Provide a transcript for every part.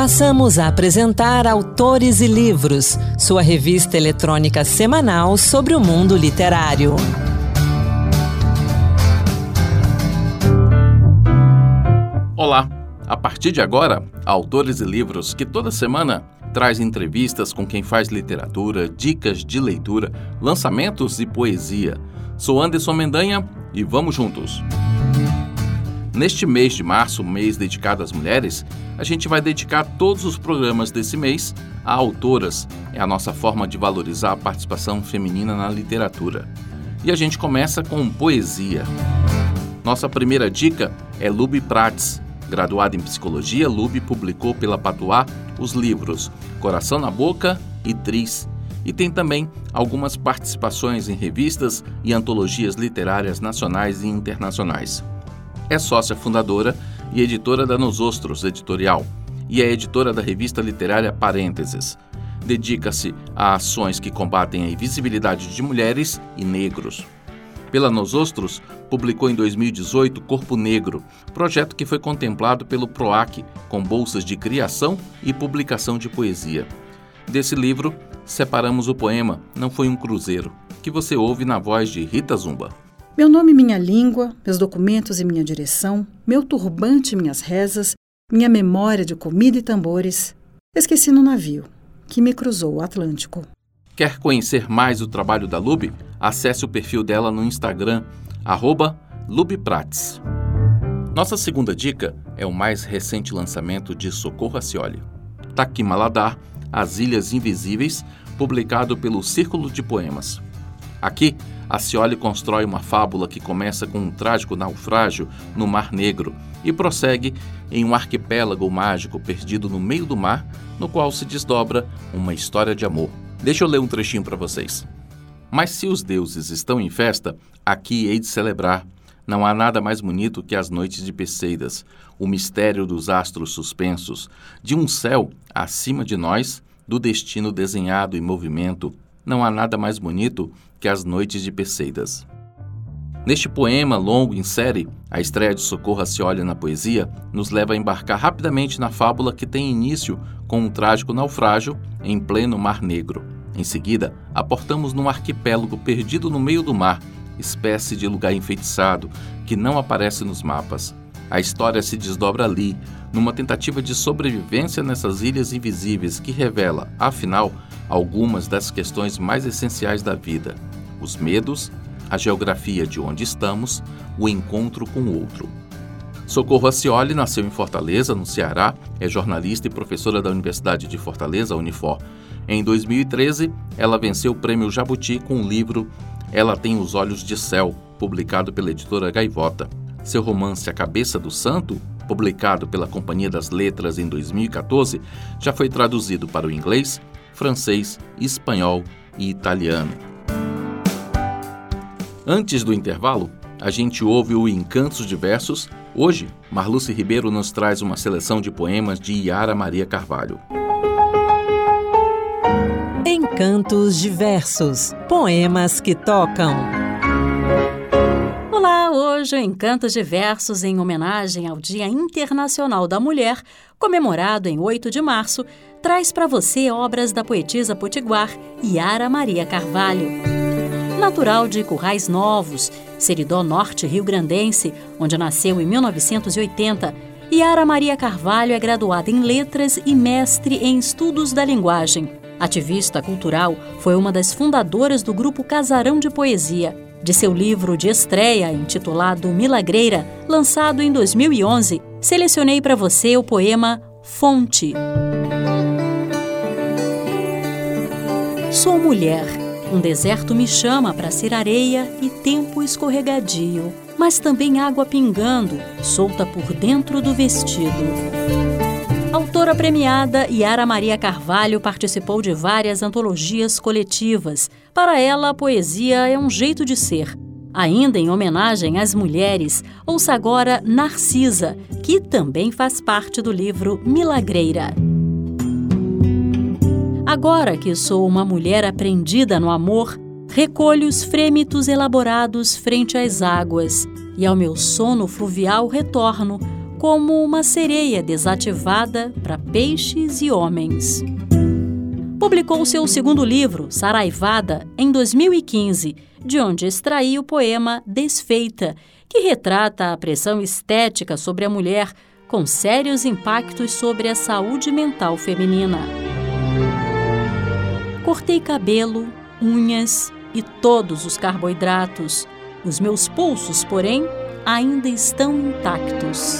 Passamos a apresentar Autores e Livros, sua revista eletrônica semanal sobre o mundo literário. Olá! A partir de agora, Autores e Livros, que toda semana traz entrevistas com quem faz literatura, dicas de leitura, lançamentos e poesia. Sou Anderson Mendanha e vamos juntos! Neste mês de março, mês dedicado às mulheres, a gente vai dedicar todos os programas desse mês a autoras. É a nossa forma de valorizar a participação feminina na literatura. E a gente começa com poesia. Nossa primeira dica é Luby Prats. Graduada em Psicologia, Luby publicou pela Patuá os livros Coração na Boca e Tris. E tem também algumas participações em revistas e antologias literárias nacionais e internacionais. É sócia fundadora e editora da Nosotros Editorial e é editora da revista literária Parênteses. Dedica-se a ações que combatem a invisibilidade de mulheres e negros. Pela Nosotros, publicou em 2018 Corpo Negro, projeto que foi contemplado pelo PROAC, com bolsas de criação e publicação de poesia. Desse livro, separamos o poema Não Foi um Cruzeiro, que você ouve na voz de Rita Zumba. Meu nome e minha língua, meus documentos e minha direção, meu turbante e minhas rezas, minha memória de comida e tambores, esqueci no navio, que me cruzou o Atlântico. Quer conhecer mais o trabalho da Luby? Acesse o perfil dela no Instagram, @LubyPrats. Nossa segunda dica é o mais recente lançamento de Socorro Acioli. Taquimaladar, As Ilhas Invisíveis, publicado pelo Círculo de Poemas. Aqui, Acioli constrói uma fábula que começa com um trágico naufrágio no Mar Negro e prossegue em um arquipélago mágico perdido no meio do mar, no qual se desdobra uma história de amor. Deixa eu ler um trechinho para vocês. Mas se os deuses estão em festa, aqui hei de celebrar. Não há nada mais bonito que as noites de Perseidas, o mistério dos astros suspensos, de um céu acima de nós, do destino desenhado em movimento. Não há nada mais bonito que as noites de Perseidas. Neste poema longo em série, a estreia de Socorro Acioli na poesia nos leva a embarcar rapidamente na fábula que tem início com um trágico naufrágio em pleno Mar Negro. Em seguida, aportamos num arquipélago perdido no meio do mar, espécie de lugar enfeitiçado que não aparece nos mapas. A história se desdobra ali, numa tentativa de sobrevivência nessas ilhas invisíveis que revela, afinal, algumas das questões mais essenciais da vida: os medos, a geografia de onde estamos, o encontro com o outro. Socorro Acioli nasceu em Fortaleza, no Ceará, é jornalista e professora da Universidade de Fortaleza, Unifor. Em 2013, ela venceu o Prêmio Jabuti com o livro Ela Tem os Olhos de Céu, publicado pela editora Gaivota. Seu romance A Cabeça do Santo, publicado pela Companhia das Letras em 2014, já foi traduzido para o inglês, francês, espanhol e italiano. Antes do intervalo, a gente ouve o Encantos de Versos. Hoje, Marluce Ribeiro nos traz uma seleção de poemas de Yara Maria Carvalho. Encantos de Versos, poemas que tocam. Olá, hoje o Encantos de Versos, em homenagem ao Dia Internacional da Mulher, comemorado em 8 de março, traz para você obras da poetisa potiguar Yara Maria Carvalho. Natural de Currais Novos, Seridó Norte rio-grandense, onde nasceu em 1980, Yara Maria Carvalho é graduada em Letras e mestre em Estudos da Linguagem. Ativista cultural, foi uma das fundadoras do grupo Casarão de Poesia. De seu livro de estreia, intitulado Milagreira, lançado em 2011, selecionei para você o poema Fonte. Sou mulher. Um deserto me chama para ser areia e tempo escorregadio, mas também água pingando, solta por dentro do vestido. Autora premiada, Yara Maria Carvalho participou de várias antologias coletivas. Para ela, a poesia é um jeito de ser. Ainda em homenagem às mulheres, ouça agora Narcisa, que também faz parte do livro Milagreira. Agora que sou uma mulher aprendida no amor, recolho os frêmitos elaborados frente às águas, e ao meu sono fluvial retorno, como uma sereia desativada para peixes e homens. Publicou seu segundo livro, Saraivada, em 2015, de onde extraiu o poema Desfeita, que retrata a pressão estética sobre a mulher, com sérios impactos sobre a saúde mental feminina. Cortei cabelo, unhas e todos os carboidratos. Os meus pulsos, porém, ainda estão intactos.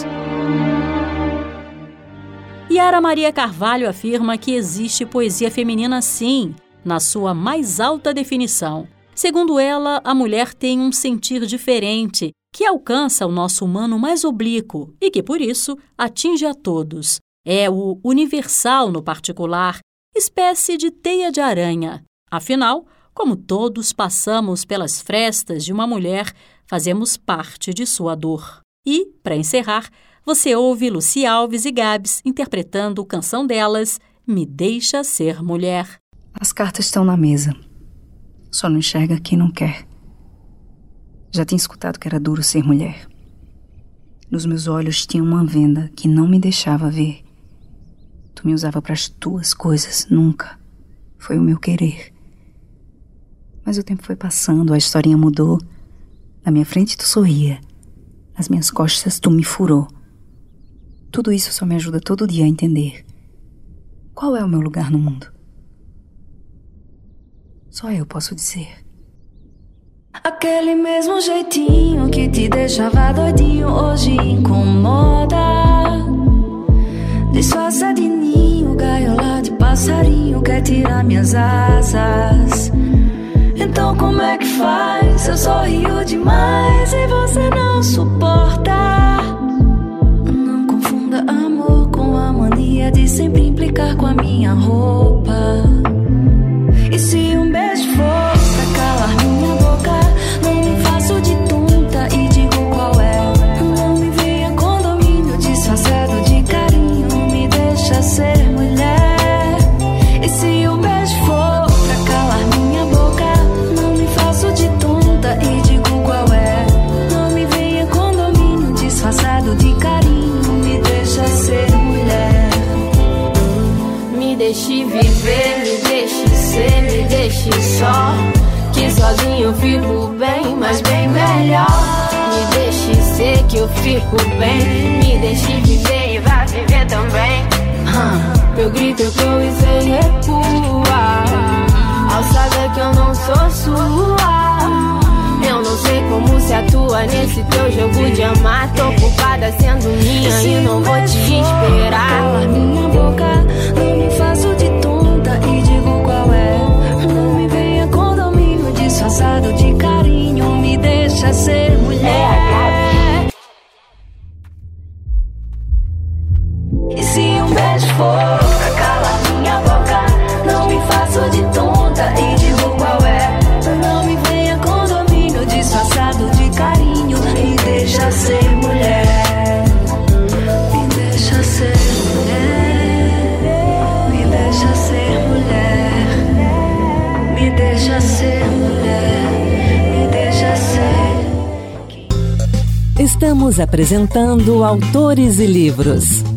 Yara Maria Carvalho afirma que existe poesia feminina sim, na sua mais alta definição. Segundo ela, a mulher tem um sentir diferente, que alcança o nosso humano mais oblíquo e que, por isso, atinge a todos. É o universal no particular, espécie de teia de aranha. Afinal, como todos passamos pelas frestas de uma mulher, fazemos parte de sua dor. E, para encerrar, você ouve Lucy Alves e Gabs interpretando Canção Delas, Me Deixa Ser Mulher. As cartas estão na mesa. Só não enxerga quem não quer. Já tinha escutado que era duro ser mulher. Nos meus olhos tinha uma venda que não me deixava ver. Tu me usava para as tuas coisas, nunca. Foi o meu querer. Mas o tempo foi passando, a historinha mudou. Na minha frente tu sorria. Nas minhas costas tu me furou. Tudo isso só me ajuda todo dia a entender. Qual é o meu lugar no mundo? Só eu posso dizer. Aquele mesmo jeitinho que te deixava doidinho hoje incomoda. Disfarça de ninho, gaiola de passarinho, quer tirar minhas asas. Então como é que faz? Eu sorrio demais e você não suporta. Não confunda amor com a mania de sempre implicar com a minha roupa. E se um beijo for pra calar minha boca, não me faço de tonta e digo qual é. Não me venha com domínio disfarçado de carinho, me deixa ser mulher. E se um beijo for pra calar minha boca, não me faço de tonta e digo qual é. Não me venha com domínio disfarçado de carinho, me deixa ser mulher. Me deixe viver, me deixe ser, me deixe só, que sozinho eu fico bem, mas bem melhor. Me deixe ser que eu fico bem, me deixe viver e vai viver também. Meu grito ecoa e sem recua, ao saber que eu não sou sua. Eu não sei como se atua nesse teu jogo de amar. Tô ocupada sendo minha e não vou te esperar. Cala minha boca, não me faço de tonta e digo qual é. Não me venha com domínio disfarçado de carinho, me deixa ser mulher. E se um beijo for pra calar minha boca, não me faço de tonta e digo qual é. Não me venha com domínio disfarçado de carinho, me deixa ser mulher. Me deixa ser mulher. Me deixa ser mulher. Me deixa ser mulher. Me deixa ser. Estamos apresentando Autores e Livros.